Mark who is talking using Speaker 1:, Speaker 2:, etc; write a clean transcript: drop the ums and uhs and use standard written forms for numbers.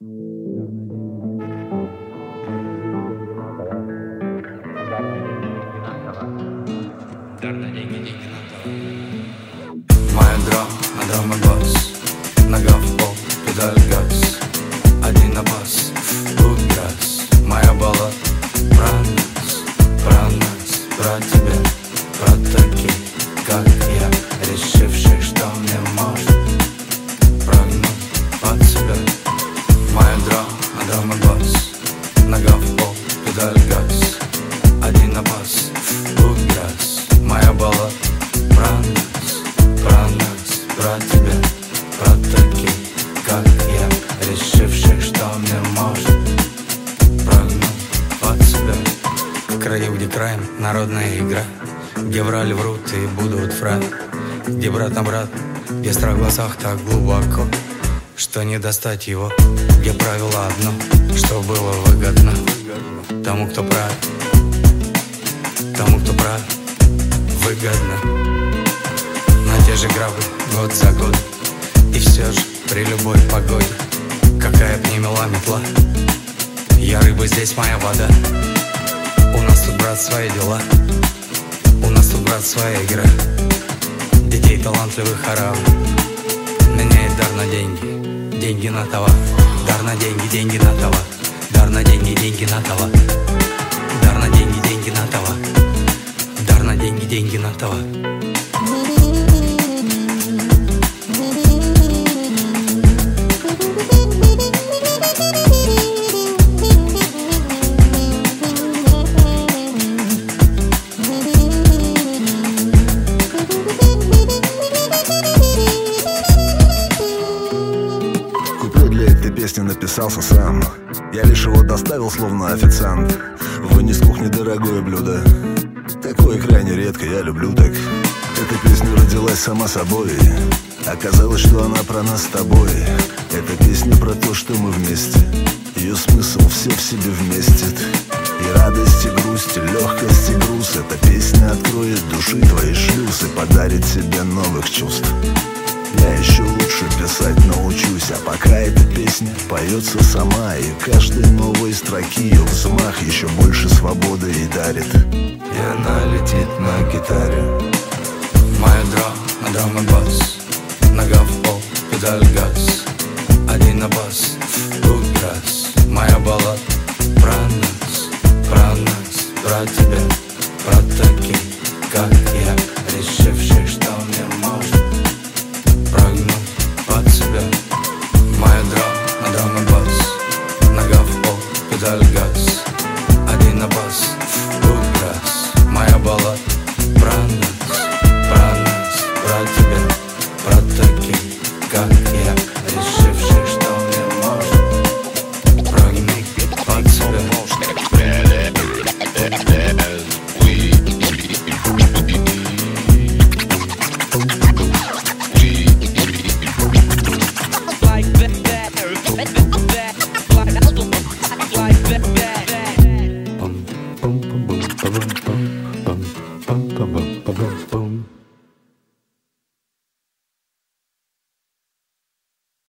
Speaker 1: Моя драма бас, нога в пол, педаль газ, один на бас, газ. Моя баллада про нас, про тебя, про таких, как я, решивших, что мне можно прогнуть под себя. Моя драма бас, нога в пол, педаль газ, один на бас, газ. Моя баллада про тебя, про таких, как я, решивших, что мне можно прогнуть под себя. В краю, где краем, народная игра, где врали, врут и будут врать, где брат на брат, где страх в глазах так глубоко, что не достать его, где правило одно, что было выгодно тому, кто прав, выгодно. На те же грабли год за год, и все же при любой погоде, какая б ни мила метла, я рыба, здесь моя вода. У нас тут, брат, свои дела, у нас тут, брат, своя игра, детей талантливых орал, меняет дар на деньги, деньги на товар, дар на деньги, деньги на товар, дар на деньги, деньги на товар, дар на деньги, деньги на товар, дар на деньги, деньги на товар.
Speaker 2: Песню написался сам, я лишь его доставил, словно официант. Вынес с кухни дорогое блюдо, такое крайне редко, я люблю так. Эта песня родилась сама собой, оказалось, что она про нас с тобой. Эта песня про то, что мы вместе, ее смысл все в себе вместит. И радость, и грусть, и легкость, и груз. Эта песня откроет души твои шлюзы, подарит тебе новых чувств. Я еще лучше писать научусь, а пока эта песня поется сама, и каждой новой строки ее взмах еще больше свободы ей дарит.
Speaker 1: И она летит на гитаре. Моя драма бас, нога в пол, педаль газ, один на бас, газ. Моя баллада про нас, про тебя, про таких, как я, решивших, что мне можно прогнуть под себя. Моя драма бас, нога в пол, педаль газ, один на бас, газ. Моя баллада про нас, про тебя, про таких, как